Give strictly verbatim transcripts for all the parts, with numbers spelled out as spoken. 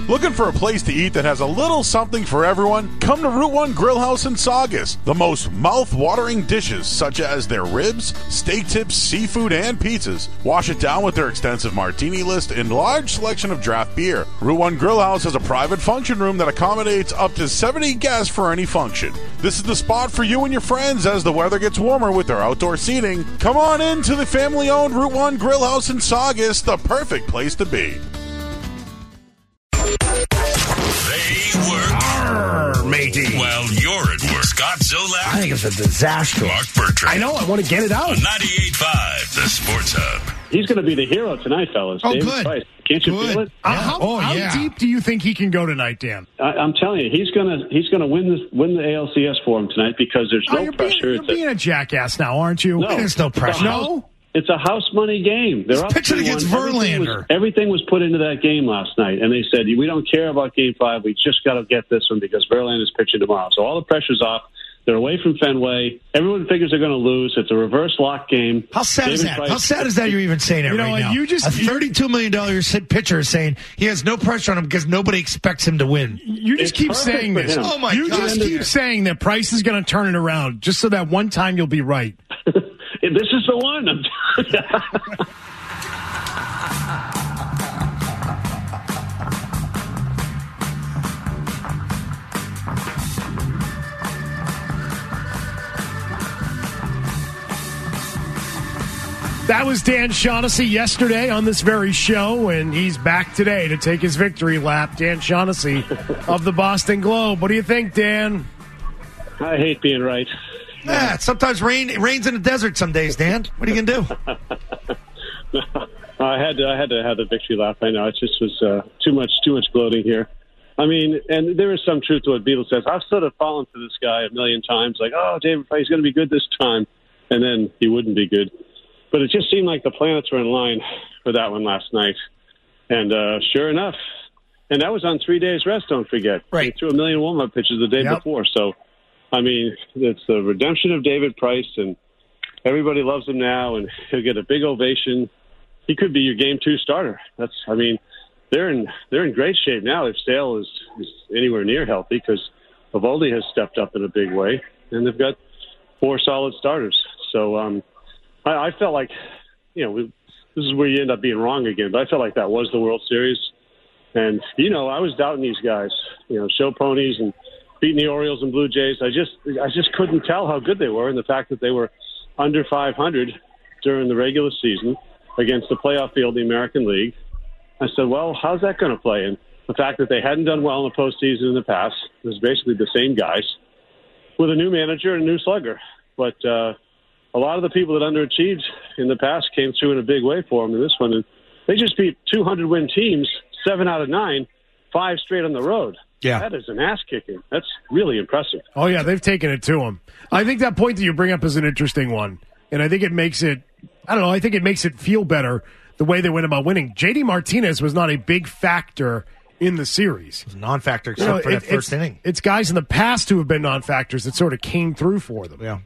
Looking for a place to eat that has a little something for everyone? Come to Route one Grill House in Saugus. The most mouth-watering dishes, such as their ribs, steak tips, seafood, and pizzas. Wash it down with their extensive martini list and large selection of draft beer. Route one Grill House has a private function room that accommodates up to seventy guests for any function. This is the spot for you and your friends as the weather gets warmer with their outdoor seating. Come on in to the family-owned Route one Grill House in Saugus, the perfect place to be. They work. Arr, matey. Well, you're at work. Scott Zolak. I think it's a disaster. Mark Bertrand. I know. I want to get it out. On ninety-eight point five, the Sports Hub. He's going to be the hero tonight, fellas. Oh, David good. Price. Can't you Good. feel it? Uh, how Oh, how yeah. deep do you think he can go tonight, Dan? I, I'm telling you, he's going to he's going to win this win the A L C S for him tonight because there's Oh, no you're being, pressure. you're It's a- being a jackass now, aren't you? No. There's no pressure. It's a house- No? It's a house money game. They're up pitching two one. against Everything was, Verlander. everything was put into that game last night, and they said, we don't care about game five. We just got to get this one because Verlander's pitching tomorrow. So all the pressure's off. They're away from Fenway. Everyone figures they're going to lose. It's a reverse lock game. How sad is David that? Price- How sad is that you're even saying it You know right what, now? you just- a thirty-two million dollars pitcher is saying he has no pressure on him because nobody expects him to win. You just It's keep perfect saying for this. him. Oh, my you God. just keep saying that Price is going to turn it around just so that one time you'll be right. This is the one. I'm telling you. That was Dan Shaughnessy yesterday on this very show, and he's back today to take his victory lap. Dan Shaughnessy of the Boston Globe. What do you think, Dan? I hate being right. Yeah, sometimes rain it rains in the desert some days, Dan. What are you going to do? I had to, I had to have the victory lap. I know it just was uh, too much, too much gloating here. I mean, and there is some truth to what Beetle says. I've sort of fallen for this guy a million times, like, oh, David Price is going to be good this time, and then he wouldn't be good. But it just seemed like the planets were in line for that one last night, and uh, sure enough, and that was on three days rest. Don't forget, Right. He threw a million warm-up pitches the day Yep. before. So, I mean, it's the redemption of David Price, and everybody loves him now, and he'll get a big ovation. He could be your game two starter. That's, I mean, they're in they're in great shape now. If Sale is, is anywhere near healthy, because Eovaldi has stepped up in a big way, and they've got four solid starters. So um, I, I felt like, you know, we, this is where you end up being wrong again. But I felt like that was the World Series, and you know, I was doubting these guys. You know, show ponies and beating the Orioles and Blue Jays. I just I just couldn't tell how good they were, and the fact that they were under five hundred during the regular season against the playoff field, the American League. I said, well, how's that going to play? And the fact that they hadn't done well in the postseason in the past, it was basically the same guys with a new manager and a new slugger. But uh, a lot of the people that underachieved in the past came through in a big way for them in this one. And they just beat two hundred win teams, seven out of nine, five straight on the road. Yeah. That is an ass kicking. That's really impressive. Oh, yeah, they've taken it to him. I think that point that you bring up is an interesting one. And I think it makes it, I don't know, I think it makes it feel better the way they went about winning. J D Martinez was not a big factor in the series. It's a non-factor except You know, for that it- first it's, inning. It's guys in the past who have been non-factors that sort of came through for them. Yeah.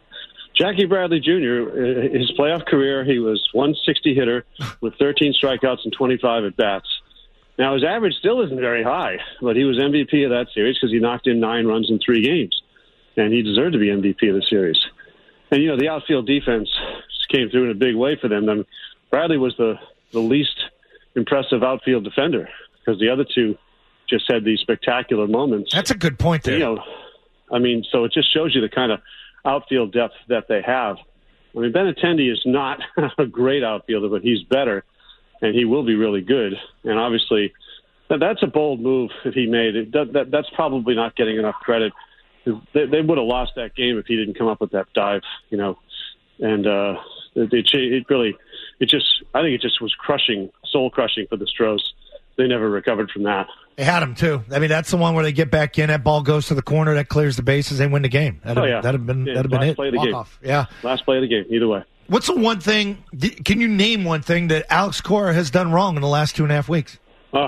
Jackie Bradley Junior, uh, his playoff career, he was one sixty hitter with thirteen strikeouts and twenty-five at-bats. Now, his average still isn't very high, but he was M V P of that series because he knocked in nine runs in three games, and he deserved to be M V P of the series. And, you know, the outfield defense just came through in a big way for them. I mean, Bradley was the, the least impressive outfield defender because the other two just had these spectacular moments. That's a good point there. You know, I mean, so it just shows you the kind of outfield depth that they have. I mean, Benintendi is not a great outfielder, but he's better, and he will be really good. And obviously, that, that's a bold move that he made. It, that, that, that's probably not getting enough credit. They, they would have lost that game if he didn't come up with that dive, you know. And uh, it, it, it really, it just, I think it just was crushing, soul crushing for the Stros. They never recovered from that. They had him, too. I mean, that's the one where they get back in, that ball goes to the corner, that clears the bases, they win the game. That'd, Oh, yeah. that'd have been, Yeah, that'd have been last it. play of the Walk game. off. Yeah. Last play of the game, either way. What's the one thing, can you name one thing that Alex Cora has done wrong in the last two and a half weeks? Oh,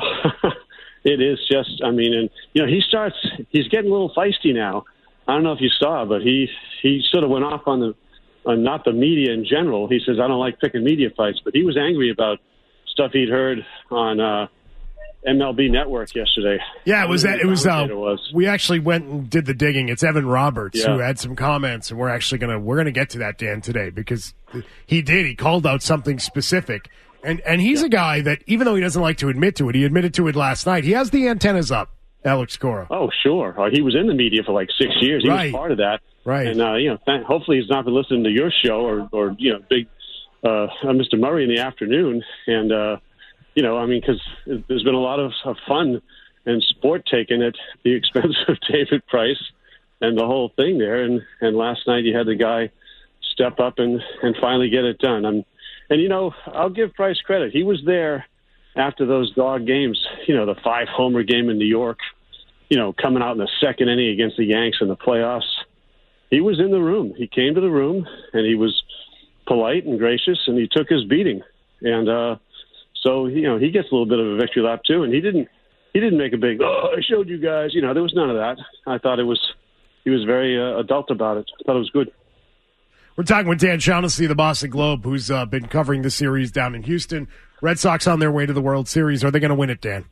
it is just, I mean, and, you know, he starts, he's getting a little feisty now. I don't know if you saw, but he, he sort of went off on the, on not the media in general. He says, I don't like picking media fights, but he was angry about stuff he'd heard on, uh, M L B Network yesterday. Yeah, it was that. It was. Uh, it was. We actually went and did the digging. It's Evan Roberts Yeah. who had some comments, and we're actually gonna we're gonna get to that, Dan, today, because he did. He called out something specific, and and he's Yeah. a guy that, even though he doesn't like to admit to it, he admitted to it last night. He has the antennas up, Alex Cora. Oh, sure. Uh, he was in the media for like six years. He Right. was part of that. Right. And uh, you know, th- hopefully he's not been listening to your show or or you know, big uh, Mister Murray in the afternoon. And uh, you know, I mean, because there's been a lot of, of fun and sport taken at the expense of David Price and the whole thing there. And, and last night you had the guy step up and, and finally get it done. I'm, and, you know, I'll give Price credit. He was there after those dog games, you know, the five-homer game in New York, you know, coming out in the second inning against the Yanks in the playoffs. He was in the room. He came to the room, and he was polite and gracious, and he took his beating. And uh, so, you know, he gets a little bit of a victory lap, too. And he didn't he didn't make a big, oh, I showed you guys. You know, there was none of that. I thought it was he was very uh, adult about it. I thought it was good. We're talking with Dan Shaughnessy of the Boston Globe, who's uh, been covering the series down in Houston. Red Sox on their way to the World Series. Are they going to win it, Dan?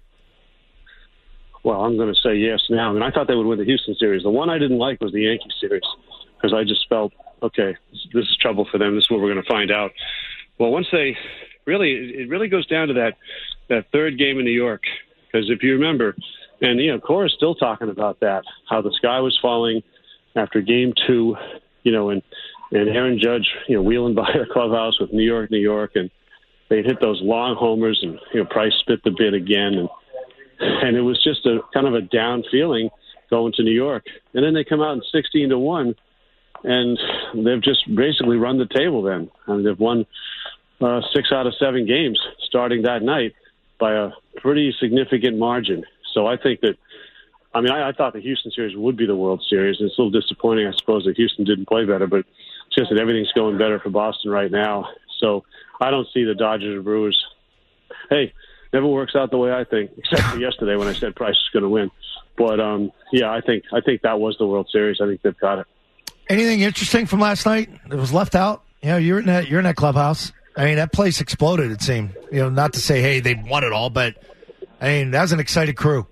Well, I'm going to say yes now. I mean, I thought they would win the Houston series. The one I didn't like was the Yankee series because I just felt, okay, this is trouble for them. This is what we're going to find out. Well, once they really, it really goes down to that that third game in New York. Because if you remember, and, you know, Cora's still talking about that, how the sky was falling after game two, you know, and, and Aaron Judge, you know, wheeling by the clubhouse with New York, New York, and they'd hit those long homers, and, you know, Price spit the bit again. And, and it was just a kind of a down feeling going to New York. And then they come out in sixteen to one, and they've just basically run the table then. I mean, they've won uh, six out of seven games starting that night by a pretty significant margin. So I think that, I mean, I, I thought the Houston series would be the World Series. And it's a little disappointing, I suppose, that Houston didn't play better, but it's just that everything's going better for Boston right now. So I don't see the Dodgers or Brewers. Hey, never works out the way I think, except for yesterday when I said Price is going to win. But, um, yeah, I think I think that was the World Series. I think they've got it. Anything interesting from last night that was left out? You know, you're in that, you're in that clubhouse. I mean, that place exploded, it seemed. You know, not to say, hey, they won it all, but, I mean, that was an excited crew.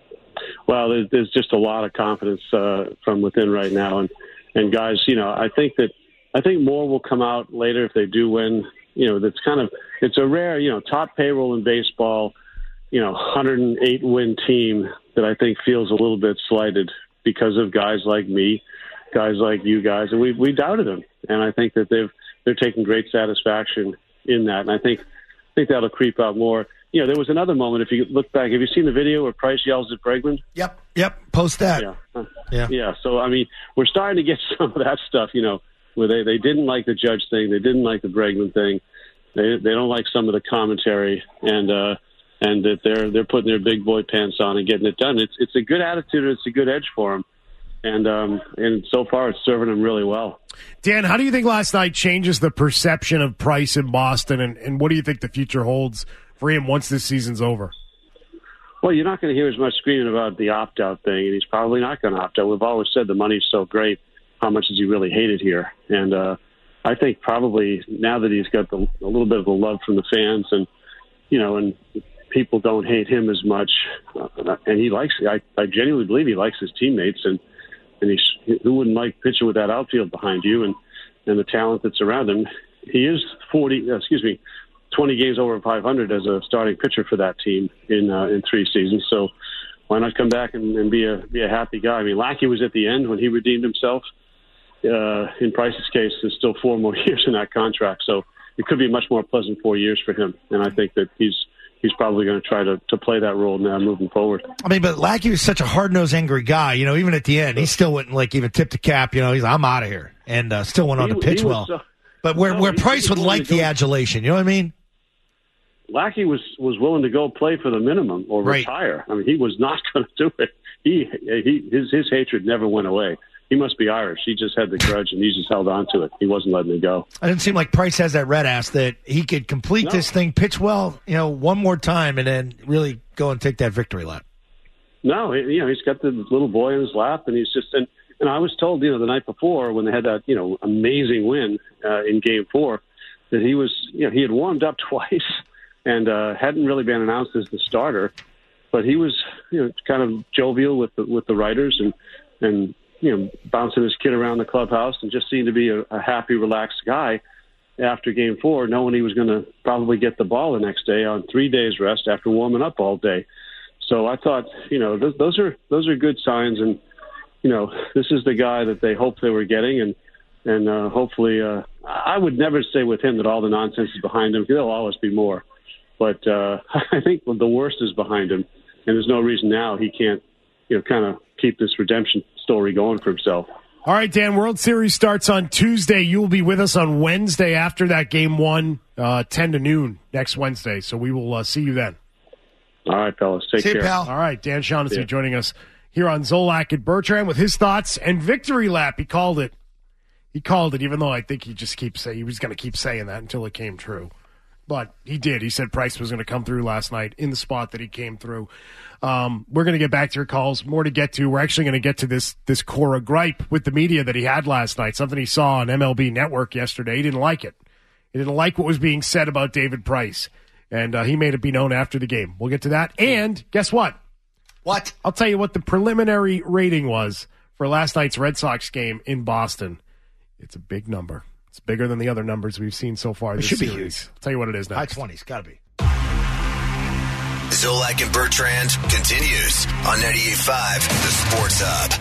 Well, there's, there's just a lot of confidence uh, from within right now. And, and guys, you know, I think that I think more will come out later if they do win. You know, that's kind of, it's a rare, you know, top payroll in baseball, you know, one hundred eight win team that I think feels a little bit slighted because of guys like me, guys like you guys. And we we doubted them. And I think that they've, they're taking great satisfaction in that. And I think, I think that'll creep out more. You know, there was another moment, if you look back, have you seen the video where Price yells at Bregman? Yep, yep, post that. Yeah. Yeah. Yeah, so, I mean, we're starting to get some of that stuff, you know, where they, they didn't like the Judge thing, they didn't like the Bregman thing, they they don't like some of the commentary, and uh, and that they're they're putting their big boy pants on and getting it done. It's it's a good attitude, it's a good edge for them, and um, and so far it's serving them really well. Dan, how do you think last night changes the perception of Price in Boston, and, and what do you think the future holds for him once this season's over? Well, you're not going to hear as much screaming about the opt-out thing, and he's probably not going to opt out. We've always said the money's so great. How much does he really hate it here? And uh, I think probably now that he's got the, a little bit of the love from the fans, and you know, and people don't hate him as much, uh, and he likes. I, I genuinely believe he likes his teammates, and and he's who wouldn't like pitching with that outfield behind you, and and the talent that's around him. He is forty. Uh, excuse me. twenty games over five hundred as a starting pitcher for that team in uh, in three seasons. So why not come back and, and be a be a happy guy? I mean, Lackey was at the end when he redeemed himself. Uh, in Price's case, there's still four more years in that contract, so it could be a much more pleasant four years for him. And I think that he's he's probably going to try to to play that role now moving forward. I mean, but Lackey was such a hard-nosed, angry guy. You know, even at the end, he still wouldn't like even tip the cap. You know, he's like, I'm out of here, and uh, still went on He- to pitch he was well. so- but where no, where he- Price he would was like willing the to go- adulation, you know what I mean? Lackey was, was willing to go play for the minimum or Right. retire. I mean, he was not going to do it. He, he his his hatred never went away. He must be Irish. He just had the grudge, and he just held on to it. He wasn't letting it go. It didn't seem like Price has that red ass that he could complete No. this thing, pitch well, you know, one more time, and then really go and take that victory lap. No, he, you know, he's got the little boy in his lap, and he's just and, and I was told, you know, the night before when they had that, you know, amazing win uh, in Game Four, that he was, you know, he had warmed up twice and uh, hadn't really been announced as the starter, but he was, you know, kind of jovial with the, with the writers and, and, you know, bouncing his kid around the clubhouse and just seemed to be a, a happy, relaxed guy after game four, knowing he was going to probably get the ball the next day on three days rest after warming up all day. So I thought, you know, th- those are, those are good signs. And, you know, this is the guy that they hoped they were getting. And, and uh, hopefully, uh, I would never say with him that all the nonsense is behind him. There'll always be more. But uh, I think the worst is behind him. And there's no reason now he can't, you know, kind of keep this redemption story going for himself. All right, Dan, World Series starts on Tuesday. You will be with us on Wednesday after that game one, uh, ten to noon next Wednesday. So we will uh, see you then. All right, fellas. Take See care. you, pal. All right, Dan Shaughnessy Yeah. joining us here on Zolak and Bertrand with his thoughts and victory lap. He called it. He called it, even though I think he just keeps saying he was going to keep saying that until it came true. But he did. He said Price was going to come through last night in the spot that he came through. Um, we're going to get back to your calls. More to get to. We're actually going to get to this this Cora gripe with the media that he had last night. Something he saw on M L B Network yesterday. He didn't like it. He didn't like what was being said about David Price. And uh, he made it be known after the game. We'll get to that. And guess what? What? I'll tell you what the preliminary rating was for last night's Red Sox game in Boston. It's a big number. It's bigger than the other numbers we've seen so far this should be series. huge. I'll tell you what it is now. High twenties, got to be. Zolak and Bertrand continues on ninety-eight point five, The Sports Hub.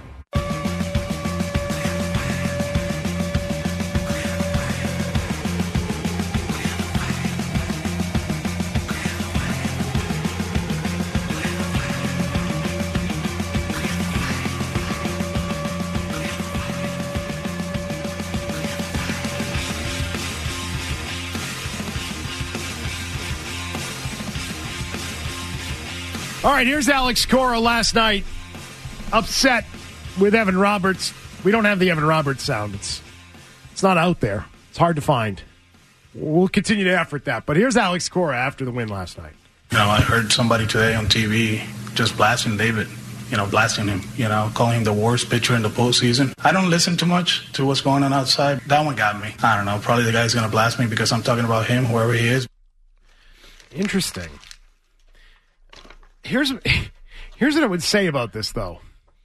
All right, here's Alex Cora last night, upset with Evan Roberts. We don't have the Evan Roberts sound. It's it's not out there. It's hard to find. We'll continue to effort that. But here's Alex Cora after the win last night. You know, I heard somebody today on T V just blasting David, you know, blasting him, you know, calling him the worst pitcher in the postseason. I don't listen too much to what's going on outside. That one got me. I don't know. Probably the guy's going to blast me because I'm talking about him, whoever he is. Interesting. Here's here's what I would say about this, though.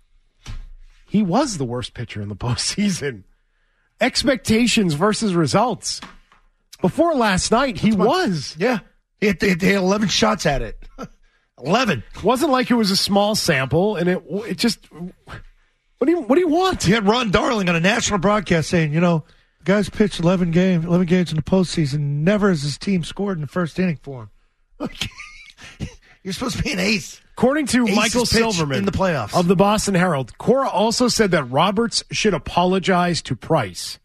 He was the worst pitcher in the postseason. Expectations versus results. Before last night, he was. Yeah. He had, he had eleven shots at it. eleven. It wasn't like it was a small sample, and it it just. What do you what do you want? He had Ron Darling on a national broadcast saying, you know, guys pitched eleven games, eleven games in the postseason. Never has his team scored in the first inning for him. You're supposed to be an ace. According to Aces Michael pitch Silverman in the playoffs of the Boston Herald, Cora also said that Roberts should apologize to Price.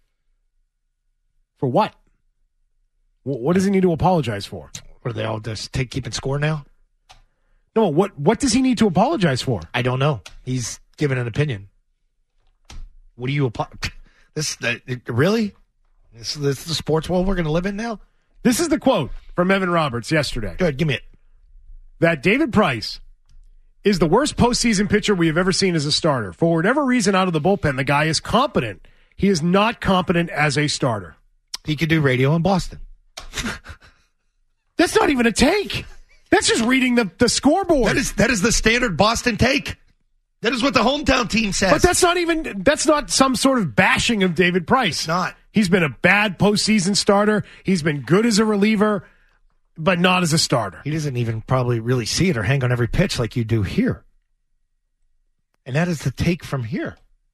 For what? What does he need to apologize for? What are they all just take keeping score now? No, what what does he need to apologize for? I don't know. He's given an opinion. What do you apo- this uh, really? This, this is the sports world we're going to live in now? This is the quote from Evan Roberts yesterday. Go ahead, give me it. That David Price is the worst postseason pitcher we have ever seen as a starter. For whatever reason, out of the bullpen, the guy is competent. He is not competent as a starter. He could do radio in Boston. That's not even a take. That's just reading the, the scoreboard. That is that is the standard Boston take. That is what the hometown team says. But that's not even that's not some sort of bashing of David Price. It's not. He's been a bad postseason starter. He's been good as a reliever, but not as a starter. He doesn't even probably really see it or hang on every pitch like you do here. And that is the take from here.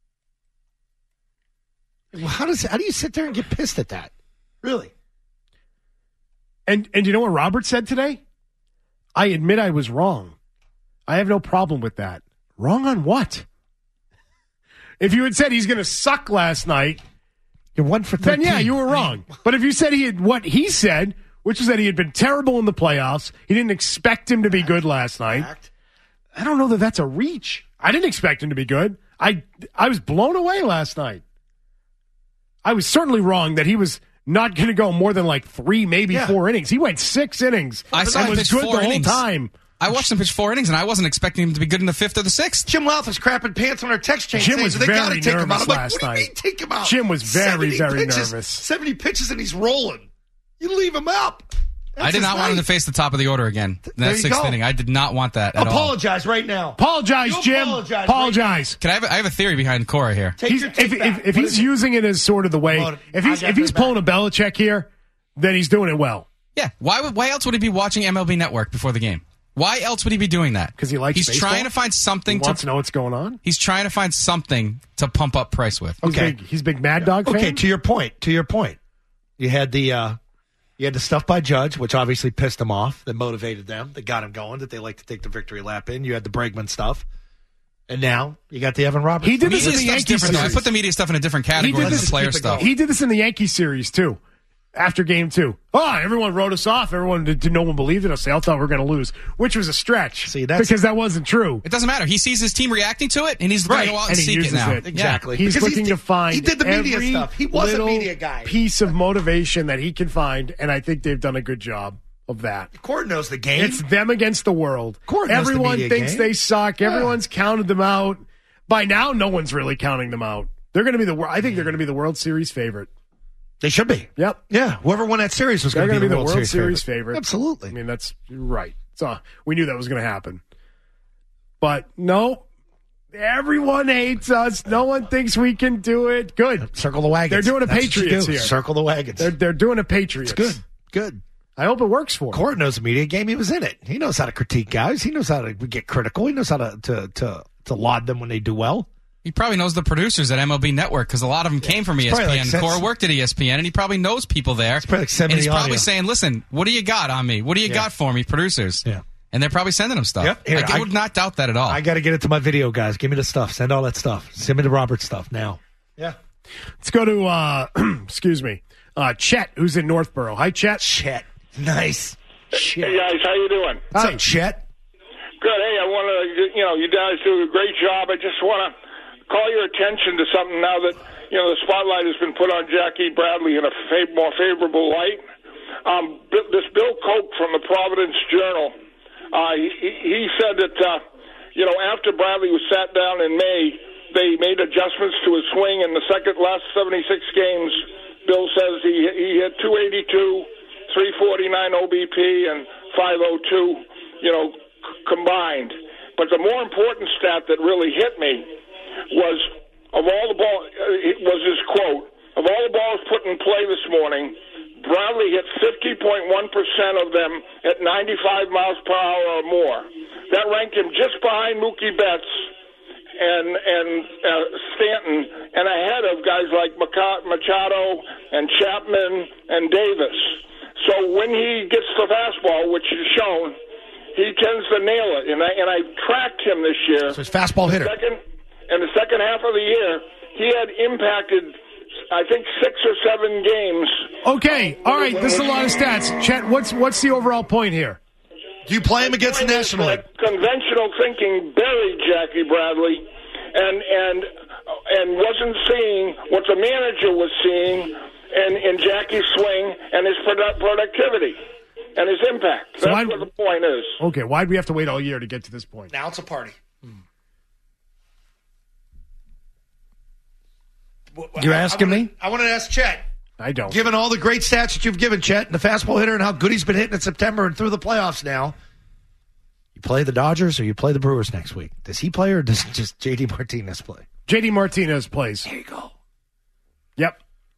Well, how does how do you sit there and get pissed at that? Really? And and you know what Robert said today? I admit I was wrong. I have no problem with that. Wrong on what? If you had said he's going to suck last night, you're one for then thirteen. yeah, you were wrong. But if you said he had what he said, which is that he had been terrible in the playoffs, he didn't expect him to be good last night. I don't know that that's a reach. I didn't expect him to be good. I I was blown away last night. I was certainly wrong that he was not going to go more than like three, maybe Yeah. four innings. He went six innings. I saw and him was pitch good four the innings. whole time. I watched him pitch four innings, and I wasn't expecting him to be good in the fifth or the sixth. Jim Louth was crapping pants on our text chain. Jim saying, was they very gotta take him out. nervous I'm like, last what do you night. mean take him out? Jim was very, seventy very pitches, nervous. seventy pitches and he's rolling. You leave him up. I did not want him to face the top of the order again. In There that you sixth go. inning. I did not want that at all. Apologize right now. Apologize, You Jim. apologize Apologize. Can I have, a, I have a theory behind Cora here. Take He's, your if take if, back. if What he's is it? using it as sort of the way, Hold it. if I he's got if he's that back. pulling a Belichick here, then he's doing it well Yeah. Why would? Why else would he be watching M L B Network before the game? Why else would he be doing that? because he likes. He's baseball. trying to find He something wants to. to know what's going on. He's trying to find something to pump up price with. He's Okay. big, he's a big Mad Dog fan. Okay, to your point. To your point. You had the uh, you had the stuff by Judge, which obviously pissed them off. That motivated them. That got him going. That they like to take the victory lap in. You had the Bregman stuff, and now you got the Evan Roberts. He did this Media in the stuff's Yankees different, though. I series. put the media stuff in a different category than this- the player keep it stuff. going. He did this in the Yankees series too. After game two, oh, everyone wrote us off. Everyone did. No one believed in us. They all thought we were going to lose, which was a stretch. See, that's- because that wasn't true. It doesn't matter. He sees his team reacting to it, and he's going Right, to go out and and he seek it uses now. it. Exactly. He's Because looking he's- to find he did the media every stuff. He was a little media guy. piece of motivation that he can find, and I think they've done a good job of that. Court knows the game. It's them against the world. Court knows the Everyone media thinks game. they suck. Yeah. Everyone's counted them out. By now, no one's really counting them out. They're going to be the. wor- I think they're going to be the World Series favorite. They should be. Yep. Yeah, whoever won that series was They're going to going be to the be the World, Series, favorite. favorite. Absolutely. I mean, that's right. So we knew that was going to happen. But no, everyone hates us. No one thinks we can do it. Good. Circle the wagons. They're doing a That's what you Patriots do. here. Circle the wagons. They're they're doing a Patriots. It's good. Good. I hope it works for him. Court knows the media game. He was in it. He knows how to critique guys. He knows how to get critical. He knows how to to to, to laud them when they do well. He probably knows the producers at M L B Network because a lot of them came from E S P N. probably like sense- Cora worked at E S P N, and he probably knows people there. probably like and he's seventy probably audio. saying, "Listen, what do you got on me? What do you Yeah. got for me, producers?" Yeah. And they're probably sending him stuff. Yep. Here, I, I- would not doubt that at all. I got to get it to my video guys. Give me the stuff. Send all that stuff. Send me the Robert stuff now. Yeah. Let's go to uh excuse me. Uh Chet, who's in Northborough. Hi, Chet. Chet. Nice. Chet. Hey guys, how you doing? What's Hi. up, Chet? Good. Hey, I want to, you know, you guys do a great job. I just want to call your attention to something now that, you know, the spotlight has been put on Jackie Bradley in a fa- more favorable light. Um, Bi- this Bill Koch from the Providence Journal, uh, he, he said that, uh, you know, after Bradley was sat down in May, they made adjustments to his swing. In the second last seventy-six games, Bill says he, he hit two eighty-two, three forty-nine O B P, and five oh two, you know, c- combined. But the more important stat that really hit me was of all the ball uh, it was his quote of all the balls put in play this morning, Bradley hit fifty point one percent of them at ninety-five miles per hour or more. That ranked him just behind Mookie Betts and and uh, Stanton, and ahead of guys like Machado and Chapman and Davis. So when he gets the fastball, which is shown, he tends to nail it. And I and I tracked him this year. So he's fastball hitter. Second, in the second half of the year, he had impacted, I think, six or seven games. Okay. All right. This is a lot of stats. Chet, what's what's the overall point here? Do you play him against the Point is National League? that Conventional thinking buried Jackie Bradley, and and and wasn't seeing what the manager was seeing in, in Jackie's swing and his produ- productivity and his impact. So That's I'm- what the point is. Okay. Why'd we have to wait all year to get to this point? Now it's a party. You're asking me? I want to ask Chet. I don't. Given all the great stats that you've given, Chet, and the fastball hitter and how good he's been hitting in September and through the playoffs now, you play the Dodgers or you play the Brewers next week? Does he play or does just J D Martinez play? J D Martinez plays. There you go. Yep.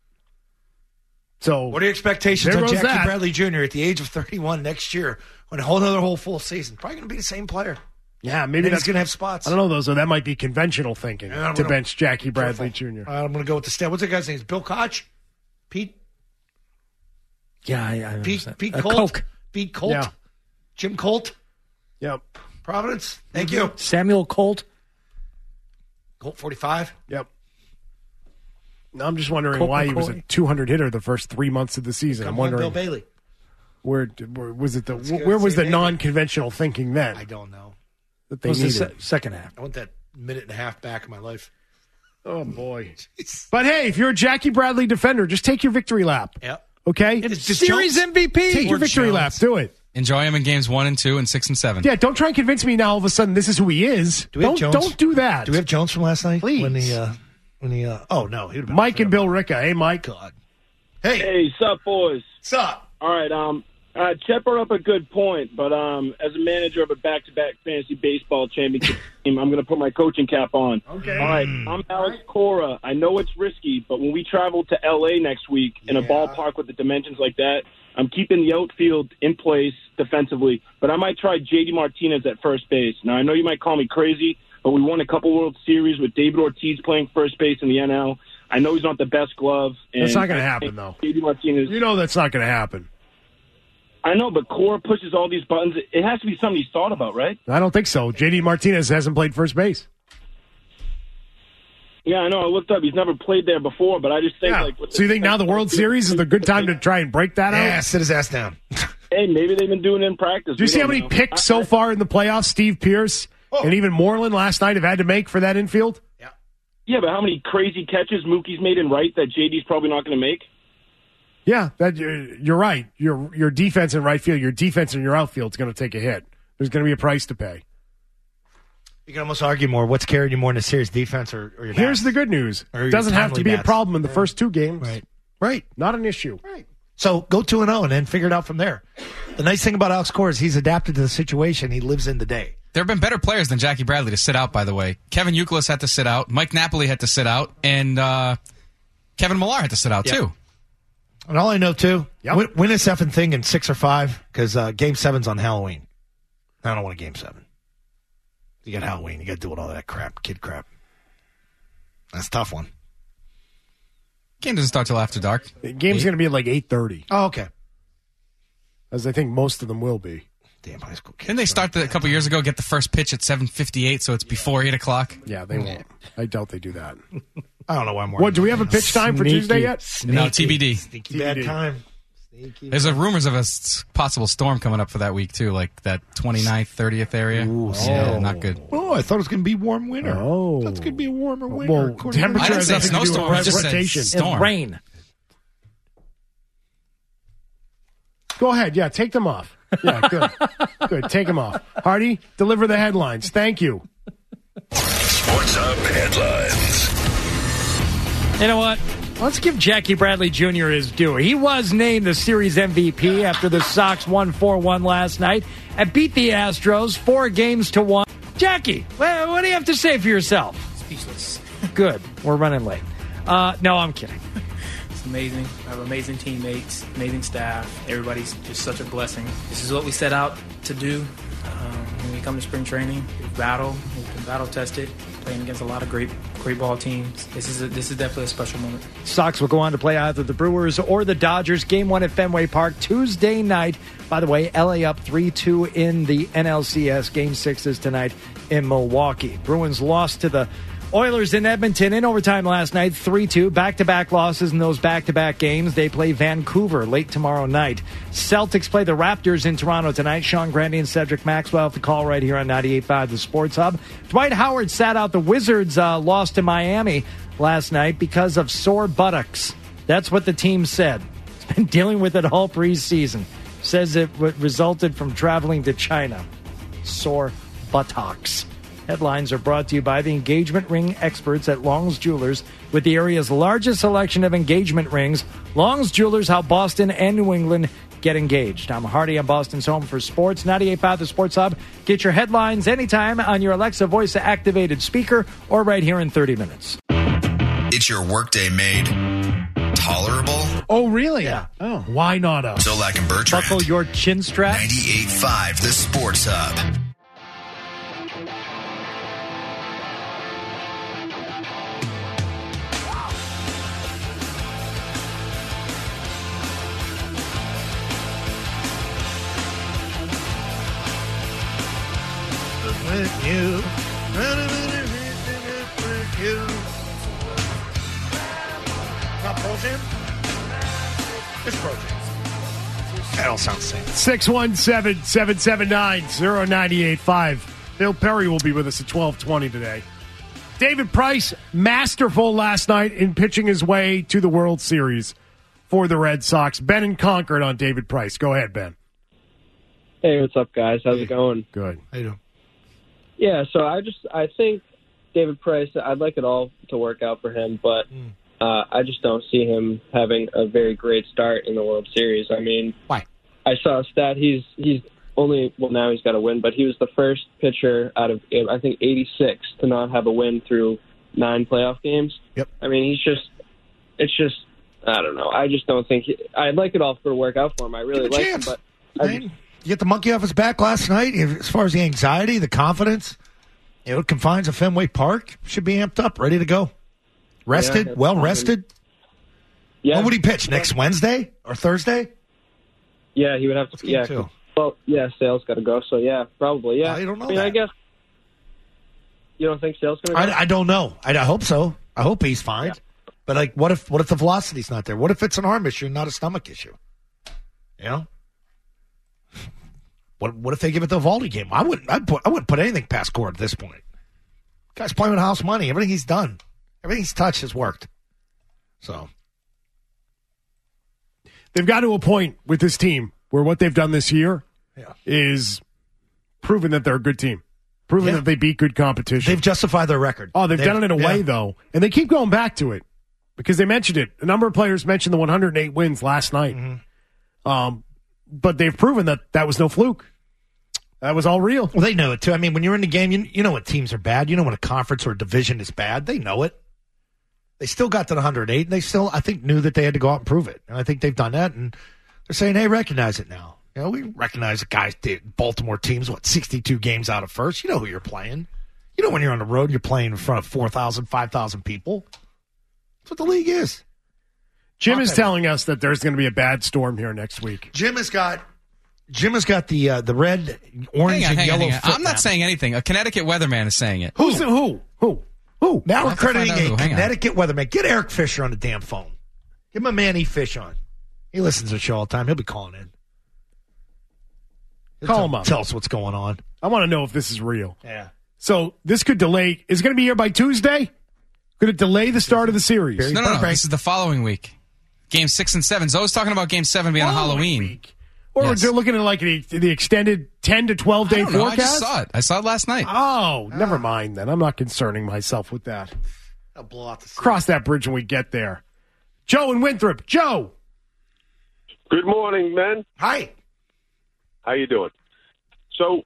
So What are your expectations There on goes Jackie that. Bradley Junior at the age of thirty-one next year on a whole other whole full season? Probably going to be the same player. yeah, maybe Maybe that's he's going to have spots. I don't know though. So that might be conventional thinking Yeah, I'm to gonna- bench Jackie Bradley Careful. Junior Uh, I'm going to go with the stat. What's that guy's name? Bill Koch? Pete? Yeah, I, I Pete, understand. Pete Uh, Colt? Coke. Pete Colt? Yeah. Jim Colt? Yep. Providence? Thank you. Samuel Colt. Colt forty-five? Yep. Now I'm just wondering Colt why he was a McCoy. two hundred hitter the first three months of the season. I'm Come on, Bill wondering Bailey. where, where was it the Let's go where was see the maybe. non-conventional thinking then I don't know. that It they was the needed? se- second half. I want that minute and a half back in my life. Oh boy! But hey, if you're a Jackie Bradley defender, just take your victory lap. Yep. Okay, It's just Series Jones. M V P. take your Or victory Jones. lap. Do it. Enjoy him in games one and two and six and seven. Yeah, don't try and convince me now. All of a sudden, this is who he is. Do we have don't Jones? don't do that. Do we have Jones from last night? Please. When he, uh, when he, uh, oh, no. He would've been Mike and Bill Ricca? Hey, Mike. God. Hey. Hey, sup, boys? What's up? All right, um, Uh, Chet brought up a good point, but um, as a manager of a back-to-back fantasy baseball championship team, I'm going to put my coaching cap on. Okay. All right, I'm Alex Cora. I know it's risky, but when we travel to L A next week in a ballpark with the dimensions like that, I'm keeping the outfield in place defensively, but I might try J D Martinez at first base. Now, I know you might call me crazy, but we won a couple World Series with David Ortiz playing first base in the N L. I know he's not the best glove. And That's not going to happen, though. J D Martinez. You know that's not going to happen. I know, but Cora pushes all these buttons. It has to be something he's thought about, right? I don't think so. J D Martinez hasn't played first base. Yeah, I know. I looked up. He's never played there before, but I just think Yeah. like. with So you think now the World Series is a good time to try and break that out? Yeah, sit his ass down. Hey, maybe they've been doing it in practice. Do you We see how don't many know. picks so far in the playoffs Steve Pierce and even Moreland last night have had to make for that infield? Yeah, but how many crazy catches Mookie's made in right that J D's probably not going to make? Yeah, that you're, you're right. Your your defense in right field, your defense in your outfield is going to take a hit. There's going to be a price to pay. You can almost argue more. What's carried you more in a series, defense or, or your Here's bats? the good news. Or It your doesn't have to timely be a bats. problem in the first two games. Right. Right. Not an issue. Right. So go two and zero and then figure it out from there. The nice thing about Alex Cora is he's adapted to the situation. He lives in the day. There have been better players than Jackie Bradley to sit out, by the way. Kevin Youkilis had to sit out. Mike Napoli had to sit out. And uh, Kevin Millar had to sit out, Yep. too. And all I know, too, win, win this effing thing in six or five because uh, game seven's on Halloween. I don't want a game seven. You got Halloween. You got to deal with all that crap, kid crap. That's a tough one. Game doesn't start till after dark. The game's going to be at like eight thirty, Oh, okay. as I think most of them will be. Damn high school kids. Didn't they start the, a couple years ago, get the first pitch at seven fifty-eight, so it's before eight o'clock? Yeah, they won't. I doubt they do that. I don't know why I'm What, do we have a pitch time for Sneaky. Tuesday yet? No, T B D. Sneaky bad time. Sneaky There's a rumors of a s- possible storm coming up for that week, too, like that twenty-ninth, thirtieth area. Ooh, yeah, so- not good. Oh, I thought it was going to be warm winter. Oh. I thought it was going to be a warmer winter. Well, according to- temperature I didn't has say nothing to do with snowstorm, I just said rotation. storm. And rain. Go ahead. Yeah, take them off. Yeah, good. Good. Take them off. Hardy, deliver the headlines. Thank you. Sports Hub headlines. You know what? Let's give Jackie Bradley Junior his due. He was named the series M V P after the Sox won four one last night and beat the Astros four games to one. Jackie, well, what do you have to say for yourself? Speechless. Good. We're running late. Uh, no, I'm kidding. It's amazing. I have amazing teammates, amazing staff. Everybody's just such a blessing. This is what we set out to do. Um, when we come to spring training, we battle. We've been battle tested, playing against a lot of great, great ball teams. This is a, this is definitely a special moment. Sox will go on to play either the Brewers or the Dodgers. Game one at Fenway Park Tuesday night. By the way, L A up three two in the N L C S. Game six is tonight in Milwaukee. Bruins lost to the Oilers in Edmonton in overtime last night, three two. Back-to-back losses in those back-to-back games. They play Vancouver late tomorrow night. Celtics play the Raptors in Toronto tonight. Sean Grandy and Cedric Maxwell have the call right here on ninety-eight point five The Sports Hub. Dwight Howard sat out. The Wizards uh, lost to Miami last night because of sore buttocks. That's what the team said. He's been dealing with it all preseason. Says it w- resulted from traveling to China. Sore buttocks. Headlines are brought to you by the engagement ring experts at Long's Jewelers. With the area's largest selection of engagement rings, Long's Jewelers, how Boston and New England get engaged. I'm Hardy on Boston's Home for Sports, ninety-eight point five The Sports Hub. Get your headlines anytime on your Alexa voice-activated speaker or right here in thirty minutes. It's your workday made tolerable. Oh, really? Yeah. Oh. Why not us? Zolak and Bertrand. Buckle your chin strap. ninety-eight point five The Sports Hub. With you. Not Pearl Jam? It's Pearl Jam. That all sounds the same. six one seven, seven seven nine, zero nine eight five. Bill Perry will be with us at twelve twenty today. David Price, masterful last night in pitching his way to the World Series for the Red Sox. Ben in Concord on David Price. Go ahead, Ben. Hey, what's up, guys? How's it going? Good. How you doing? Yeah, so I just I think David Price, I'd like it all to work out for him, but uh, I just don't see him having a very great start in the World Series. I mean, why? I saw a stat. He's he's only well now he's got a win, but he was the first pitcher out of I think eighty-six to not have a win through nine playoff games. Yep. I mean, he's just it's just I don't know. I just don't think he, I'd like it all to work out for him. I really like him, but I, you get the monkey off his back last night. As far as the anxiety, the confidence, you know, confines of Fenway Park should be amped up, ready to go, rested, Yeah, well rested. Yeah. When would he pitch? Next Wednesday or Thursday? Yeah, he would have to. Yeah, too. well, yeah, Sale's got to go. So yeah, probably. Yeah, I don't know I mean, that. I guess you don't think Sale's going to go. I, I don't know. I, I hope so. I hope he's fine. Yeah. But like, what if what if the velocity's not there? What if it's an arm issue, not a stomach issue? You know. What what if they give it the Eovaldi game? I wouldn't. I'd put, I wouldn't put anything past Cord at this point. Guy's playing with house money. Everything he's done, everything he's touched has worked. So. They've got to a point with this team where what they've done this year yeah. is proven that they're a good team, proven Yeah. that they beat good competition. They've justified their record. Oh, they've, They've- done it in a way, yeah. though. And they keep going back to it because they mentioned it. A number of players mentioned the one hundred eight wins last night. Mm-hmm. Um, but they've proven that that was no fluke. That was all real. Well, they know it, too. I mean, when you're in the game, you, you know when teams are bad. You know when a conference or a division is bad. They know it. They still got to the one hundred eight, and they still, I think, knew that they had to go out and prove it. And I think they've done that, and they're saying, hey, recognize it now. You know, we recognize the guys did Baltimore teams, what, sixty-two games out of first. You know who you're playing. You know when you're on the road, you're playing in front of four thousand, five thousand people. That's what the league is. Jim Not is that- telling us that there's going to be a bad storm here next week. Jim has got Jim has got the uh, the red, orange, Hang on, and hang on, yellow hang on. foot I'm not map. saying anything. A Connecticut weatherman is saying it. Who's the, who? Who? Who? Now I'll we're have to find crediting out a who. Hang on. Connecticut weatherman. Get Eric Fisher on the damn phone. Give him a Manny Fish on. He listens to the show all the time. He'll be calling in. He'll Call tell, him up. Tell us what's going on. I want to know if this is real. Yeah. So this could delay. Is it going to be here by Tuesday? Could it delay the start of the series? No, no, no. This is the following week. Game six and seven. Zoe's talking about game seven being on Halloween. Week. Or Yes. they're looking at like the, the extended ten to twelve day I don't know. forecast? I just saw it. I saw it last night. Oh, never mind then. I'm not concerning myself with that. I'll blow out the Cross that bridge when we get there. Joe and Winthrop. Joe. Good morning, men. Hi. How you doing? So,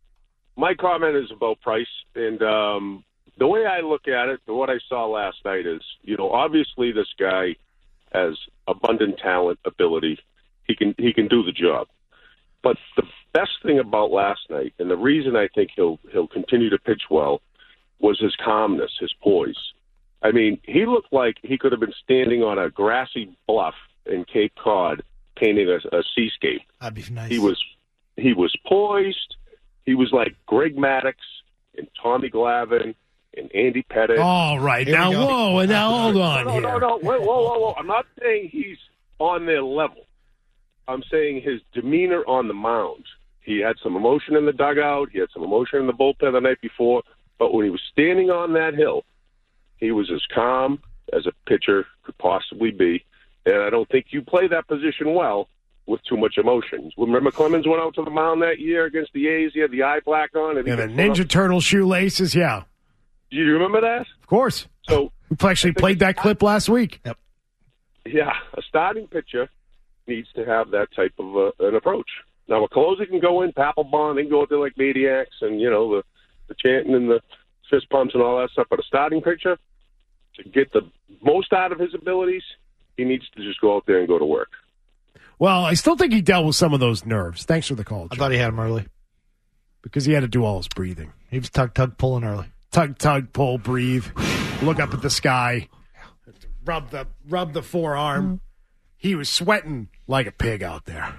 my comment is about Price, and um, the way I look at it, and what I saw last night is, you know, obviously this guy has abundant talent, ability. He can he can do the job. But the best thing about last night, and the reason I think he'll he'll continue to pitch well, was his calmness, his poise. I mean, he looked like he could have been standing on a grassy bluff in Cape Cod painting a, a seascape. That'd be nice. He was he was poised. He was like Greg Maddux and Tommy Glavine and Andy Pettit. All right. Now, whoa. And now, hold on no, here. No, no, no. Whoa, whoa, whoa, whoa. I'm not saying he's on their level. I'm saying his demeanor on the mound. He had some emotion in the dugout. He had some emotion in the bullpen the night before. But when he was standing on that hill, he was as calm as a pitcher could possibly be. And I don't think you play that position well with too much emotion. Remember Clemens went out to the mound that year against the A's? He had the eye black on. And Yeah, he the got thrown Ninja up. Turtle shoelaces. Yeah. Do you remember that? Of course. So we actually played that clip last week. Yep. Yeah, a starting pitcher needs to have that type of uh, an approach. Now, a closer can go in, Papelbon, they can go out there like maniacs and, you know, the, the chanting and the fist pumps and all that stuff. But a starting pitcher, to get the most out of his abilities, he needs to just go out there and go to work. Well, I still think he dealt with some of those nerves. Thanks for the call, I Joe. thought he had him early. Because he had to do all his breathing. He was tug, tug, pulling early. Tug, tug, pull, breathe. Look up at the sky. Rub the rub the forearm. He was sweating like a pig out there.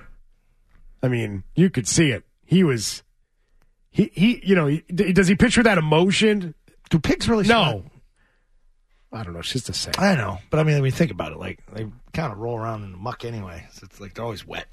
I mean, you could see it. He was, he, he you know, he, does he pitch with that emotion? Do pigs really No. sweat? I don't know. It's just a saying. I know. But I mean, when you think about it, like, they kind of roll around in the muck anyway. So it's like they're always wet.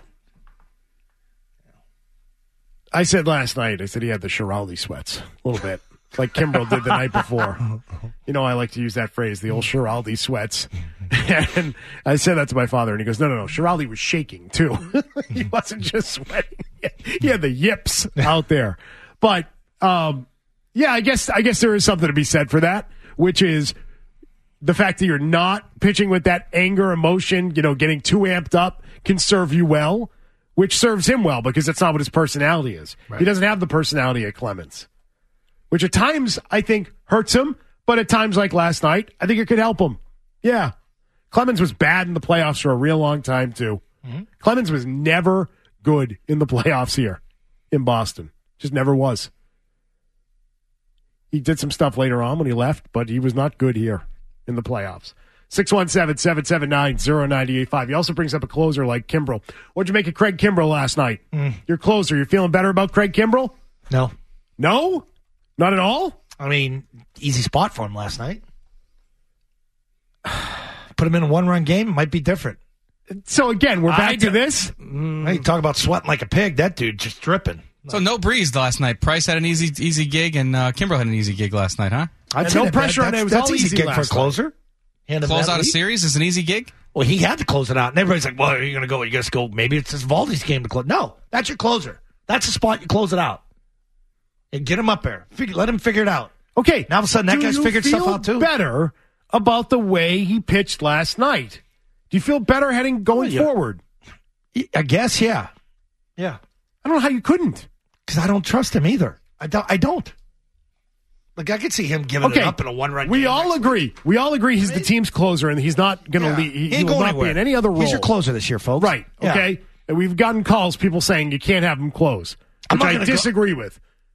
I said last night, I said he had the Schiraldi sweats a little bit, like Kimbrel did the night before. You know, I like to use that phrase, the old Schiraldi sweats. And I said that to my father, and he goes, no, no, no, Schiraldi was shaking, too. He wasn't just sweating. He had the yips out there. But, um, yeah, I guess I guess there is something to be said for that, which is the fact that you're not pitching with that anger, emotion, you know, getting too amped up can serve you well. which serves him well because that's not what his personality is. Right. He doesn't have the personality of Clemens, which at times I think hurts him, but at times like last night, I think it could help him. Yeah. Clemens was bad in the playoffs for a real long time, too. Mm-hmm. Clemens was never good in the playoffs here in Boston. Just never was. He did some stuff later on when he left, but he was not good here in the playoffs. six one seven, seven seven nine, zero nine eight five. He also brings up a closer like Kimbrel. What'd you make of Craig Kimbrel last night? Mm. Your closer. You feeling better about Craig Kimbrel? No. No? Not at all? I mean, easy spot for him last night. Put him in a one-run game, it might be different. So, again, we're back I to do, this? Mm, hey, talk about sweating like a pig. That dude just dripping. So no breeze last night. Price had an easy easy gig, and uh, Kimbrel had an easy gig last night, huh? I'd say no that, pressure that, on it. It was that's all easy easy gig last for a closer. Hand him Close that out a lead. series is an easy gig? Well, he had to close it out. And everybody's like, well, are you going to go? You just go, maybe it's this Valdi's game to close. No, that's your closer. That's the spot you close it out. And get him up there. Figure, let him figure it out. Okay. Now all of a sudden that Do guy's you figured feel stuff out too. better about the way he pitched last night? Do you feel better heading going Well, yeah. forward? I guess, yeah. Yeah. I don't know how you couldn't. Because I don't trust him either. I don't. I don't. Like, I could see him giving Okay. it up in a one-run We game. all agree. We all agree he's the team's closer, and he's not going to Yeah. lead. He, He he ain't will going not anywhere. be in any other role. He's your closer this year, folks. Right. Yeah. Okay. And we've gotten calls, people saying you can't have him close, I'm which not I gonna go- disagree with.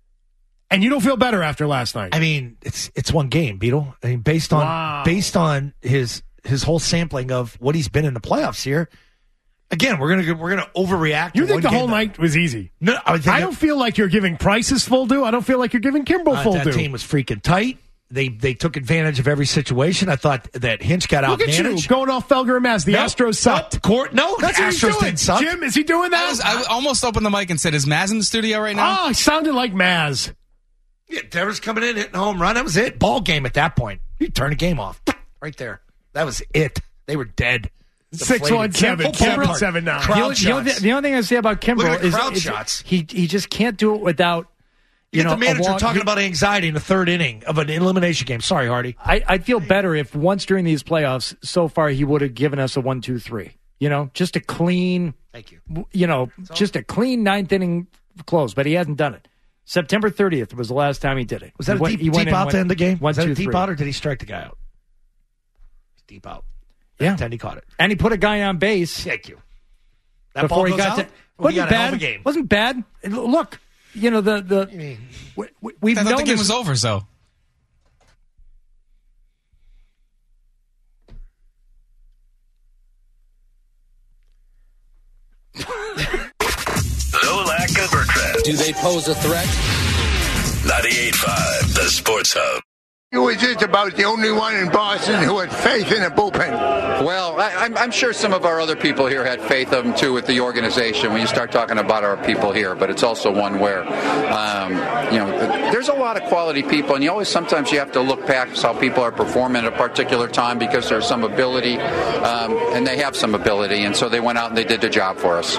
And you don't feel better after last night. I mean, it's it's one game, Beetle. I mean, based on Wow. based on his his whole sampling of what he's been in the playoffs here. Again, we're gonna we're gonna overreact. You to think one the game whole that- night was easy? No, I, think I don't feel like you're giving Price's full due. I don't feel like you're giving Kimbrel uh, full that due. team was freaking tight. They they took advantage of every situation. I thought that Hinch got Look at you outmanaged. going off Felger and Maz. The No, Astros sucked. No, court, no That's the what he's Astros doing. didn't suck. Jim, is he doing that? I, was, I almost opened the mic and said, is Maz in the studio right now? Oh, he sounded like Maz. Yeah, Devers coming in, hitting a home run. That was it. Ball game at that point. You turn the game off. Right there. That was it. They were dead. six one seven, seven seven nine. The only, the, only, the only thing I say about Look Kimbrel at the is, crowd is shots. he he just can't do it without you, You know get the manager a walk. talking He- about anxiety in the third inning of an elimination game. Sorry, Hardy. I, I'd feel better if once during these playoffs so far he would have given us a one, two, three. You know, just a clean. Thank you. You know, just a clean ninth inning close, but he hasn't done it. September thirtieth was the last time he did it. Was that He a went- deep, he went deep in, out went to end the game? One, Was that two, a deep three. out, or did he strike the guy out? Deep out. Yeah. And he caught it. And he put a guy on base. Thank you. That before ball he goes got out? to Well, he wasn't got a hell bad. of a game. Wasn't bad. And look, you know the the we, we, we've I thought known the game this- was over, though. Zolak and Bertrand. Do they pose a threat? ninety-eight point five, the Sports Hub. He was just about the only one in Boston who had faith in the bullpen. Well, I, I'm, I'm sure some of our other people here had faith of them too with the organization when you start talking about our people here, but it's also one where, um, you know, there's a lot of quality people, and you always sometimes you have to look past how people are performing at a particular time because there's some ability, um, and they have some ability, and so they went out and they did the job for us.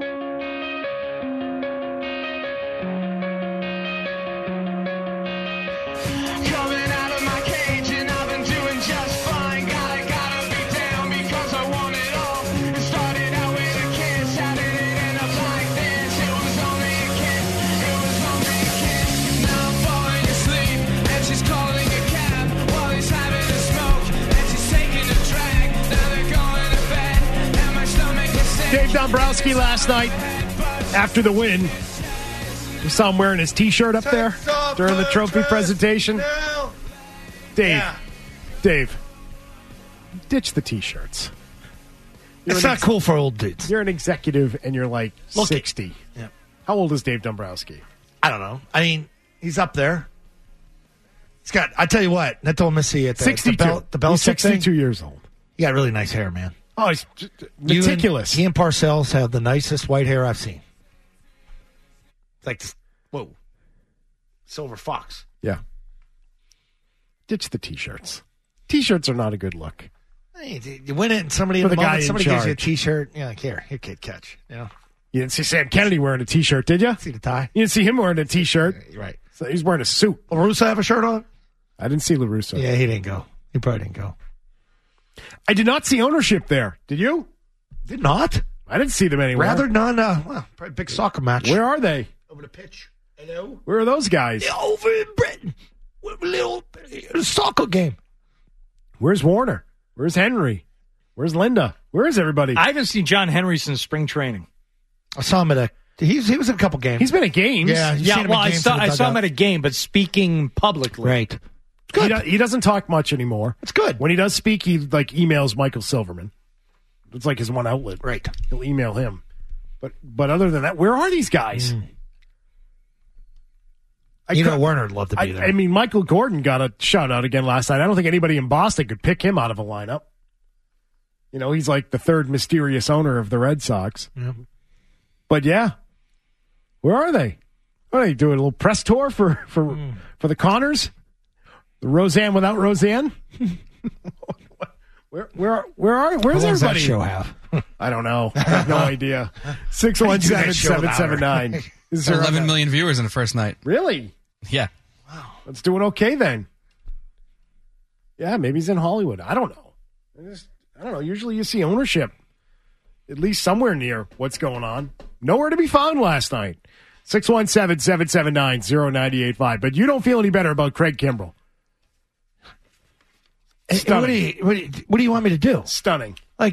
Dave Dombrowski last night after the win. We saw him wearing his T-shirt up there during the trophy presentation. Dave, Dave, ditch the T-shirts. You're It's an not ex- cool for old dudes. You're an executive and you're like Look it. sixty. Yeah. How old is Dave Dombrowski? I don't know. I mean, he's up there. He's got. I tell you what, Neto Missy at the, sixty-two. the Bel, the Belichick He's sixty-two thing. years old. He got really nice hair, man. Oh, he's just You meticulous. and, he and Parcells have the nicest white hair I've seen. It's like, this, whoa, silver fox. Yeah. Ditch the T-shirts. T-shirts are not a good look. Hey, you win it, and somebody For in the, the guy moment, in somebody gives you a charge. T-shirt. Yeah, like, here, here, kid, catch. You know, You didn't see Sam Kennedy wearing a T-shirt, did you? see the tie. You didn't see him wearing a T-shirt. You're right. So he's wearing a suit. LaRusso have a shirt on? I didn't see LaRusso. Yeah, he didn't go. He probably didn't go. I did not see ownership there. Did you? Did not? I didn't see them anywhere. Rather non, uh, well, probably big soccer match. Where are they? Over the pitch. Hello? Where are those guys? They're over in Britain. A little a soccer game. Where's Warner? Where's Henry? Where's Linda? Where is everybody? I haven't seen John Henry since spring training. I saw him at a. He's, he was in a couple games. He's been at games. Yeah, you've yeah. seen him Well, at I games saw in the I saw him dugout. at a game, but speaking publicly. Right. He, do, he doesn't talk much anymore. It's good. When he does speak, he like emails Michael Silverman. It's like his one outlet. Right. He'll email him. But but other than that, where are these guys? Mm. I You know, cou- Werner would love to be I, there. I mean, Michael Gordon got a shout out again last night. I don't think anybody in Boston could pick him out of a lineup. You know, he's like the third mysterious owner of the Red Sox. Yeah. But yeah, where are they? What are they doing? A little press tour for for Mm. for the Connors? The Roseanne without Roseanne? Where where are, where are where's How long does that everybody? show have? I don't know. I have no idea. Six one seven seven seven nine. Is there eleven million viewers in the first night. Really? Yeah. That's doing okay then. Yeah, maybe he's in Hollywood. I don't know. I, just, I don't know. Usually you see ownership at least somewhere near what's going on. Nowhere to be found last night. six one seven seven seven nine zero nine eight five. But you don't feel any better about Craig Kimbrell. Hey, what, do you, what, do you, what do you want me to do? Stunning. Like,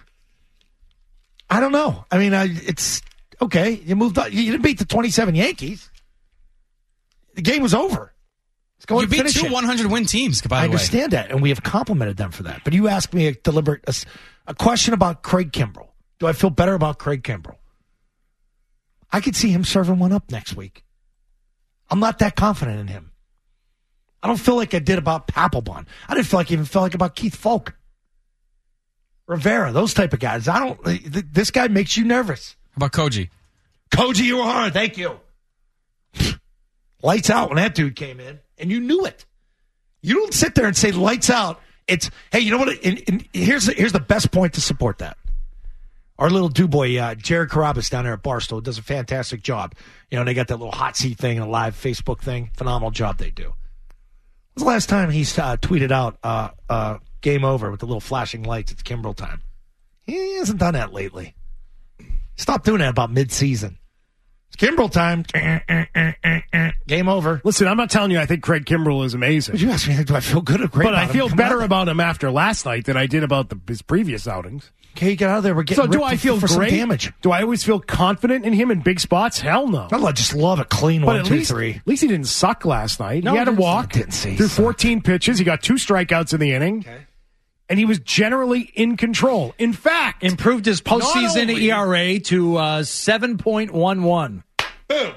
I don't know. I mean, I, it's okay. You moved on. You didn't beat the twenty-seven Yankees. The game was over. Let's go You and beat finish two it. one hundred win teams, by I the way. understand that, and we have complimented them for that. But you asked me a deliberate a, a question about Craig Kimbrell. Do I feel better about Craig Kimbrell? I could see him serving one up next week. I'm not that confident in him. I don't feel like I did about Papelbon. I didn't feel like I even felt like about Keith Folk, Rivera, those type of guys. I don't. th- This guy makes you nervous. How about Koji? Koji, you were hard. Thank you. Lights out when that dude came in, and you knew it. You don't sit there and say lights out. It's hey, you know what? And, and here's here's the best point to support that. Our little do-boy, uh, Jared Carabas down there at Barstow, does a fantastic job. You know, they got that little hot seat thing and a live Facebook thing. Phenomenal job they do. When's the last time he uh, tweeted out uh, uh, game over with the little flashing lights? It's Kimbrell time. He hasn't done that lately. Stop doing that about mid-season. It's Kimbrell time. Game over. Listen, I'm not telling you I think Craig Kimbrell is amazing. But you asked me, do I feel good or great But about I him? feel Come better on. about him after last night than I did about the, his previous outings. Okay, get out of there. We're getting So do ripped I feel for some great? damage. Do I always feel confident in him in big spots? Hell no. I just love a clean But one, at two, least, three. at least he didn't suck last night. No, he had to I didn't- walk I didn't say he through sucked. fourteen pitches. He got two strikeouts in the inning. Okay. And he was generally in control. In fact, Improved his postseason Not only- E R A to uh, seven point one one. Boom.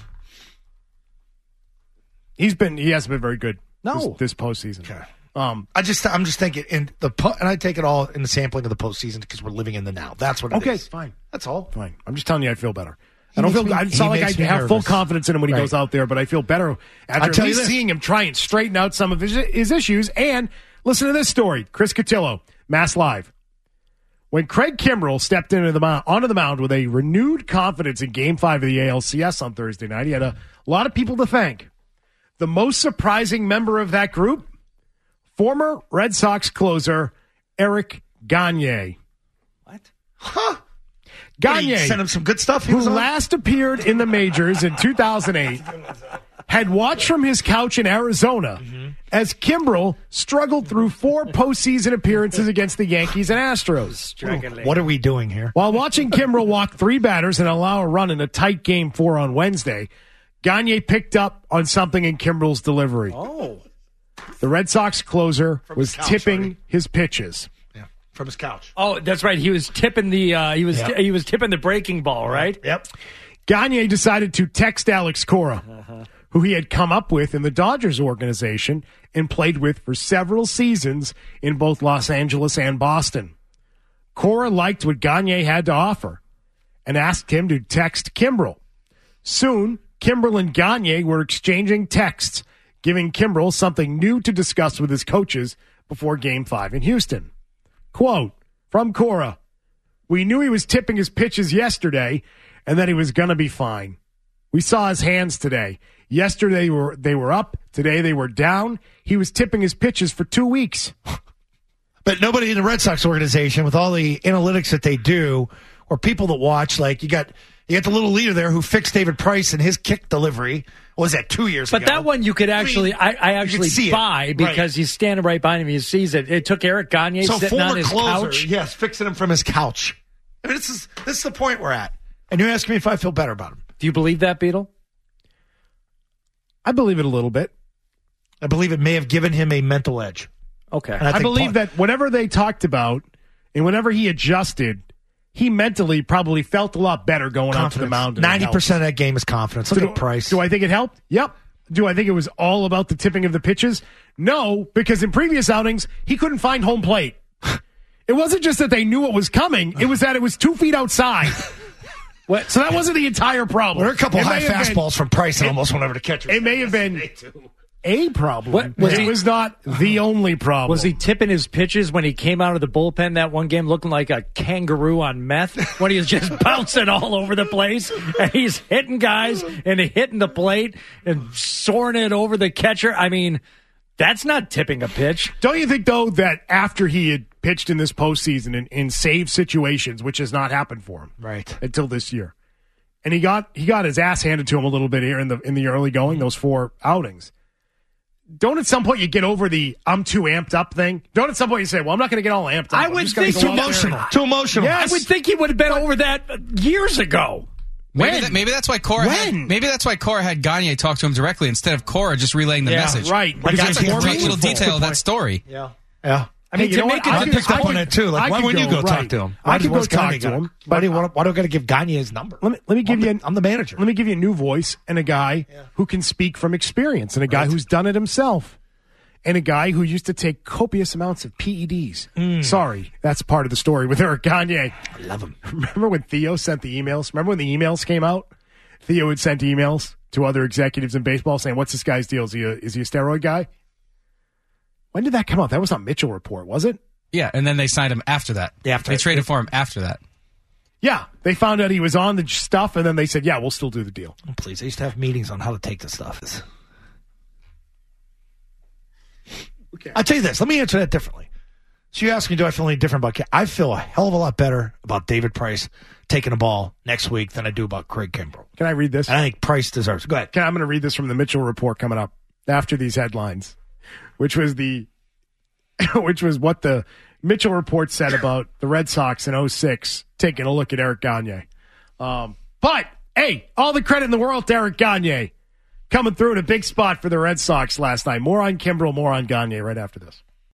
he's been he hasn't been very good No. this, this postseason. Okay. Um, I just, I'm just thinking, in the po- and I take it all in the sampling of the postseason because we're living in the now. That's what it okay, is. fine. That's all. Fine. I'm just telling you I feel better. He I don't makes feel me- it's not he like I makes me have full nervous. confidence in him when he Right. goes out there, but I feel better after I'll at tell you least this. seeing him try and straighten out some of his, his issues. And listen to this story. Chris Cotillo, Mass Live. When Craig Kimbrell stepped into the mound, onto the mound with a renewed confidence in Game five of the A L C S on Thursday night, he had a lot of people to thank. The most surprising member of that group, former Red Sox closer Eric Gagne. What? Huh? Gagne, What, he sent him some good stuff. He who was on? last appeared in the majors in two thousand eight, had watched from his couch in Arizona as Kimbrell struggled through four postseason appearances against the Yankees and Astros. What are we doing here? While watching Kimbrell walk three batters and allow a run in a tight game four on Wednesday, Gagne picked up on something in Kimbrell's delivery. Oh. The Red Sox closer From was his couch, tipping right? his pitches. Yeah, from his couch. Oh, that's right. He was tipping the uh, he was Yep. he was tipping the breaking ball, right? Yep. Gagne decided to text Alex Cora, who he had come up with in the Dodgers organization and played with for several seasons in both Los Angeles and Boston. Cora liked what Gagne had to offer and asked him to text Kimbrell. Soon, Kimbrell and Gagne were exchanging texts, giving Kimbrell something new to discuss with his coaches before Game five in Houston. Quote, from Cora, we knew he was tipping his pitches yesterday and that he was going to be fine. We saw his hands today. Yesterday they were, they were up. Today they were down. He was tipping his pitches for two weeks. But nobody in the Red Sox organization, with all the analytics that they do, or people that watch, like you got you got the little leader there who fixed David Price and his kick delivery. What was that, two years but ago? But that one you could actually, I, mean, I, I actually buy it. because right. he's standing right behind him. He sees it. It took Eric Gagne so sitting on his closer, couch. Yes, fixing him from his couch. I mean, this is this is the point we're at. And you're asking me if I feel better about him. Do you believe that, Beetle? I believe it a little bit. I believe it may have given him a mental edge. Okay. I, I believe part- that whenever they talked about and whenever he adjusted, he mentally probably felt a lot better going confidence. onto the mound. ninety percent of that game is confidence. Look do, at Price. Do I think it helped? Yep. Do I think it was all about the tipping of the pitches? No, because in previous outings, he couldn't find home plate. It wasn't just that they knew it was coming. It was that it was two feet outside. What? So that wasn't the entire problem. There were a couple it high fastballs been, from Price and it, almost went over to catcher. It may have been a problem. What, was it he, was not the only problem. Was he tipping his pitches when he came out of the bullpen that one game looking like a kangaroo on meth? When he was just bouncing all over the place and he's hitting guys and hitting the plate and soaring it over the catcher? I mean, that's not tipping a pitch. Don't you think, though, that after he had pitched in this postseason in, in save situations, which has not happened for him right until this year, and he got he got his ass handed to him a little bit here in the in the early going, those four outings. Don't at some point you get over the I'm too amped up thing? Don't at some point you say, well, I'm not going to get all amped up. I would think go too emotional. Too emotional. Yes. I would think he would have been over that years ago. Maybe, when? That, maybe that's why Cora had, maybe that's why Cora had Gagne talk to him directly instead of Cora just relaying the yeah, message. Right. Because that's a great little detail of that story. Yeah. Yeah. I mean, hey, you know what? I picked up on it too. Like, why wouldn't you go right. talk to him? Why I could go talk to him. Why do you want? Why do I got to give Gagne his number? Let me let me give I'm you. The, an, I'm the manager. Let me give you a new voice and a guy yeah. who can speak from experience and a guy right. who's done it himself. And a guy who used to take copious amounts of P E Ds. Mm. Sorry, that's part of the story with Eric Gagne. I love him. Remember when Theo sent the emails? Remember when the emails came out? Theo had sent emails to other executives in baseball saying, what's this guy's deal? Is he a, is he a steroid guy? When did that come out? That was not Mitchell Report, was it? Yeah, and then they signed him after that. After They traded for him after that. Yeah, they found out he was on the stuff, and then they said, yeah, we'll still do the deal. Oh, please, I used to have meetings on how to take the stuff. Okay. I'll tell you this. Let me answer that differently. So you ask me, do I feel any different about I feel a hell of a lot better about David Price taking a ball next week than I do about Craig Kimbrell. Can I read this? And I think Price deserves it. Go ahead. Can, I'm going to read this from the Mitchell Report coming up after these headlines, which was the, which was what the Mitchell Report said about the Red Sox in oh six taking a look at Eric Gagne. Um, but, hey, all the credit in the world to Eric Gagne coming through in a big spot for the Red Sox last night. More on Kimbrell, more on Gagne right after this.